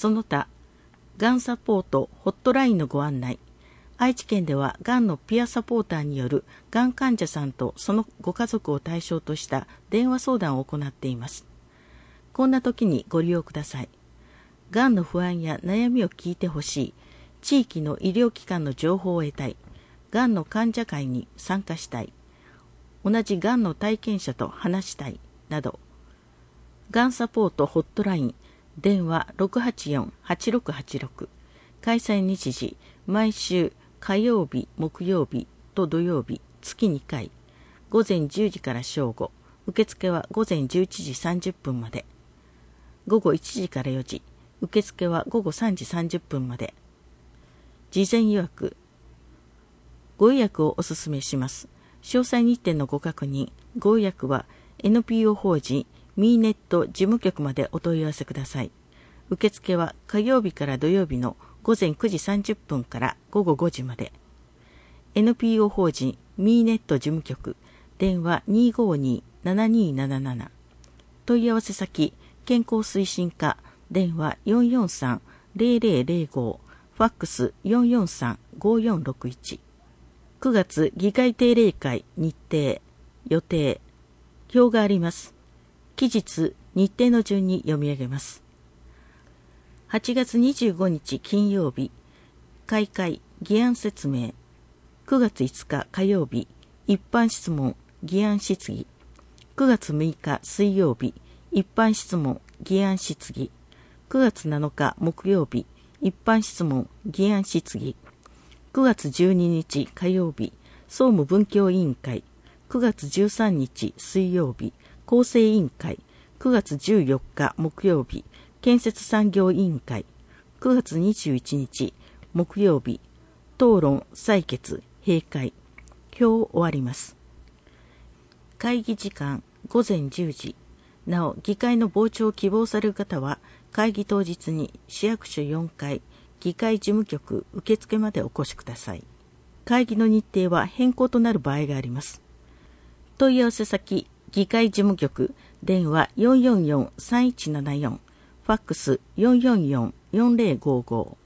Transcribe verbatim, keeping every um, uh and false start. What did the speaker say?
その他、がんサポートホットラインのご案内。愛知県ではがんのピアサポーターによるがん患者さんとそのご家族を対象とした電話相談を行っています。こんな時にご利用ください。がんの不安や悩みを聞いてほしい、地域の医療機関の情報を得たい、がんの患者会に参加したい、同じがんの体験者と話したい、など、がんサポートホットライン、電話 ろくはちよん はちろくはちろく、開催日時、毎週火曜日、木曜日と土曜日、月にかい、ごぜんじゅうじから正午、受付はごぜんじゅういちじさんじゅっぷんまで、ごごいちじからよじ、受付はごごさんじさんじゅっぷんまで。事前予約、ご予約をお勧めします。詳細日程のご確認、ご予約は エヌピーオー 法人ミーネット事務局までお問い合わせください。受付は火曜日から土曜日のごぜんくじさんじゅっぷんからごごごじまで。エヌピーオー 法人ミーネット事務局、電話 にーごーにー ななにーなななな。問い合わせ先、健康推進課、電話 よんよんさん ぜろぜろぜろご、ファックス よんよんさん ごよんろくいち。くがつ議会定例会日程、予定、表があります。期日、日程の順に読み上げます。はちがつにじゅうごにち金曜日、開会、議案説明。くがついつか火曜日、一般質問、議案質疑。くがつむいか水曜日、一般質問、議案質疑。くがつなのか木曜日、一般質問、議案質疑。くがつじゅうににち火曜日、総務文教委員会。くがつじゅうさんにち水曜日、構成委員会。くがつじゅうよっか木曜日、建設産業委員会。くがつにじゅういちにち木曜日、討論、採決、閉会。表を終わります。会議時間ごぜんじゅうじ。なお、議会の傍聴を希望される方は、会議当日に市役所よんかい、議会事務局受付までお越しください。会議の日程は変更となる場合があります。問い合わせ先、議会事務局、電話 よんよんよん さんいちななよん、ファックス よんよんよん よんぜろごご。